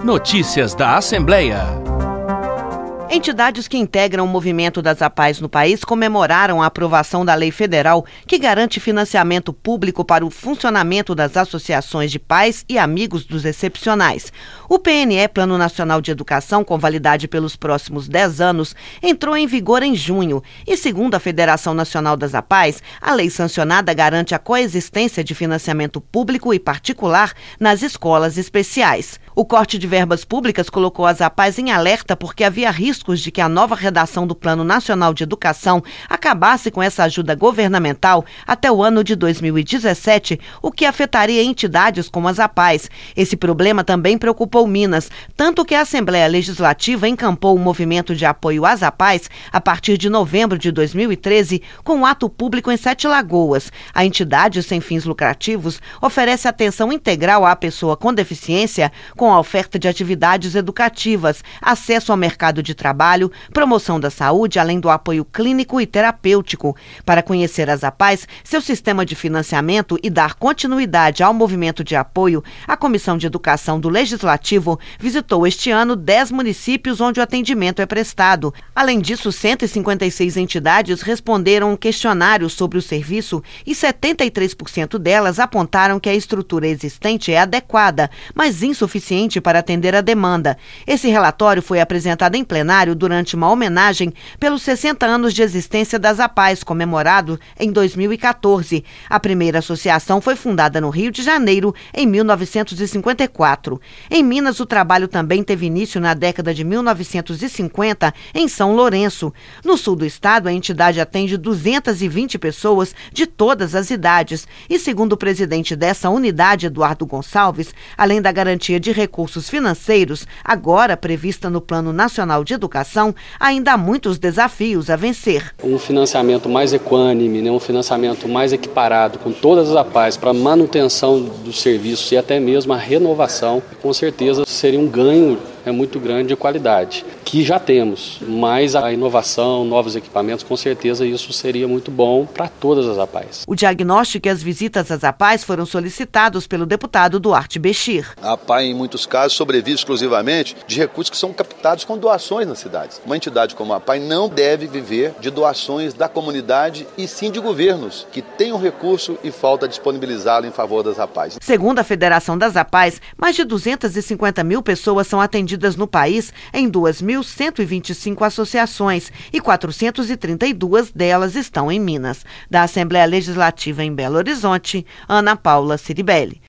Notícias da Assembleia. Entidades que integram o movimento das APAES no país comemoraram a aprovação da lei federal que garante financiamento público para o funcionamento das associações de pais e amigos dos excepcionais. O PNE, Plano Nacional de Educação, com validade pelos próximos 10 anos, entrou em vigor em junho e, segundo a Federação Nacional das APAES, a lei sancionada garante a coexistência de financiamento público e particular nas escolas especiais. O corte de verbas públicas colocou as APAES em alerta porque havia riscos de que a nova redação do Plano Nacional de Educação acabasse com essa ajuda governamental até o ano de 2017, o que afetaria entidades como as APAES. Esse problema também preocupou Minas, tanto que a Assembleia Legislativa encampou o movimento de apoio às APAES a partir de novembro de 2013 com um ato público em Sete Lagoas. A entidade sem fins lucrativos oferece atenção integral à pessoa com deficiência com a oferta de atividades educativas, acesso ao mercado de trabalho, promoção da saúde, além do apoio clínico e terapêutico. Para conhecer as APAES, seu sistema de financiamento e dar continuidade ao movimento de apoio, a Comissão de Educação do Legislativo visitou este ano 10 municípios onde o atendimento é prestado. Além disso, 156 entidades responderam um questionário sobre o serviço e 73% delas apontaram que a estrutura existente é adequada, mas insuficiente para atender a demanda. Esse relatório foi apresentado em plenário durante uma homenagem pelos 60 anos de existência das APAES, comemorado em 2014. A primeira associação foi fundada no Rio de Janeiro em 1954. Em Minas, o trabalho também teve início na década de 1950 em São Lourenço. No sul do estado, a entidade atende 220 pessoas de todas as idades e, segundo o presidente dessa unidade, Eduardo Gonçalves, além da garantia de recursos financeiros, agora prevista no Plano Nacional de Educação, ainda há muitos desafios a vencer. Um financiamento mais equânime, um financiamento mais equiparado com todas as APAES para manutenção dos serviços e até mesmo a renovação, com certeza seria um ganho muito grande de qualidade, que já temos, mas a inovação, novos equipamentos, com certeza isso seria muito bom para todas as APAES. O diagnóstico e as visitas às APAES foram solicitados pelo deputado Duarte Bechir. A APAE, em muitos casos, sobrevive exclusivamente de recursos que são captados com doações nas cidades. Uma entidade como a APAE não deve viver de doações da comunidade e sim de governos que tenham recurso e falta disponibilizá-lo em favor das APAES. Segundo a Federação das APAES, mais de 250 mil pessoas são atendidas no país em 2.125 associações e 432 delas estão em Minas. Da Assembleia Legislativa em Belo Horizonte, Ana Paula Ciribelli.